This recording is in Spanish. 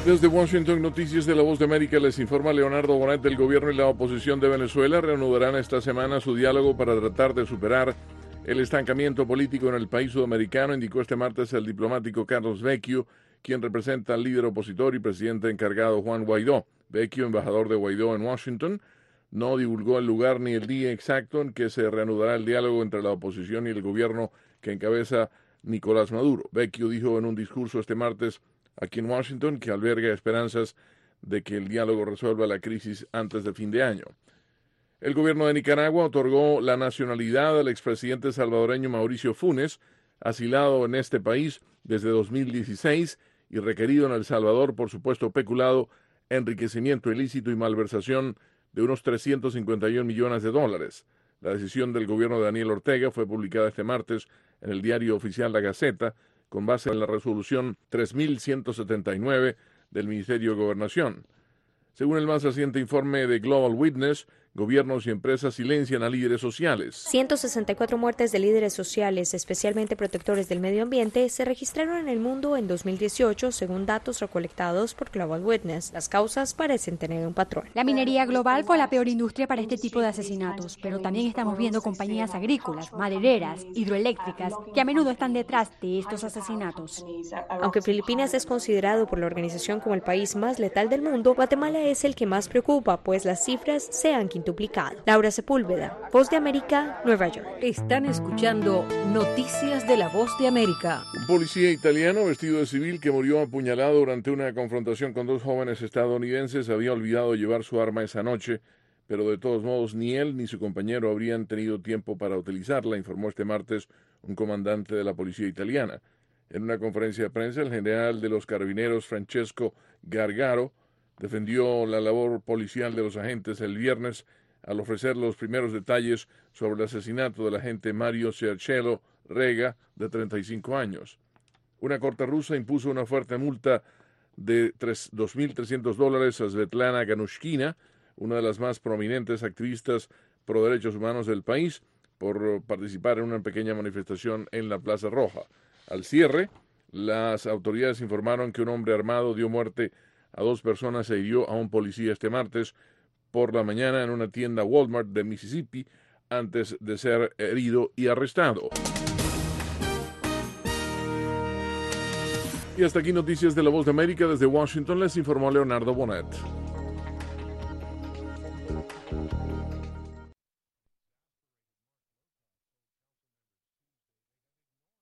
Desde Washington, Noticias de la Voz de América, les informa Leonardo Bonet. El gobierno y la oposición de Venezuela reanudarán esta semana su diálogo para tratar de superar el estancamiento político en el país sudamericano, indicó este martes el diplomático Carlos Vecchio, quien representa al líder opositor y presidente encargado Juan Guaidó. Vecchio, embajador de Guaidó en Washington, no divulgó el lugar ni el día exacto en que se reanudará el diálogo entre la oposición y el gobierno que encabeza Nicolás Maduro. Vecchio dijo en un discurso este martes aquí en Washington que alberga esperanzas de que el diálogo resuelva la crisis antes de fin de año. El gobierno de Nicaragua otorgó la nacionalidad al expresidente salvadoreño Mauricio Funes, asilado en este país desde 2016 y requerido en El Salvador por supuesto peculado, enriquecimiento ilícito y malversación de unos 351 millones de dólares. La decisión del gobierno de Daniel Ortega fue publicada este martes en el diario oficial La Gaceta, con base en la resolución 3179 del Ministerio de Gobernación. Según el más reciente informe de Global Witness, gobiernos y empresas silencian a líderes sociales. 164 muertes de líderes sociales, especialmente protectores del medio ambiente, se registraron en el mundo en 2018, según datos recolectados por Global Witness. Las causas parecen tener un patrón. La minería global fue la peor industria para este tipo de asesinatos, pero también estamos viendo compañías agrícolas, madereras, hidroeléctricas, que a menudo están detrás de estos asesinatos. Aunque Filipinas es considerado por la organización como el país más letal del mundo, Guatemala es el que más preocupa, pues las cifras se han quintuplicado. Laura Sepúlveda, Voz de América, Nueva York. Están escuchando Noticias de la Voz de América. Un policía italiano vestido de civil que murió apuñalado durante una confrontación con dos jóvenes estadounidenses había olvidado llevar su arma esa noche, pero de todos modos ni él ni su compañero habrían tenido tiempo para utilizarla, informó este martes un comandante de la policía italiana. En una conferencia de prensa, el general de los carabineros Francesco Gargaro defendió la labor policial de los agentes el viernes al ofrecer los primeros detalles sobre el asesinato del agente Mario Cercello Rega, de 35 años. Una corte rusa impuso una fuerte multa de $2.300 a Svetlana Ganushkina, una de las más prominentes activistas pro derechos humanos del país, por participar en una pequeña manifestación en la Plaza Roja. Al cierre, las autoridades informaron que un hombre armado dio muerte a dos personas e hirió a un policía este martes por la mañana en una tienda Walmart de Mississippi antes de ser herido y arrestado. Y hasta aquí Noticias de la Voz de América. Desde Washington les informó Leonardo Bonet.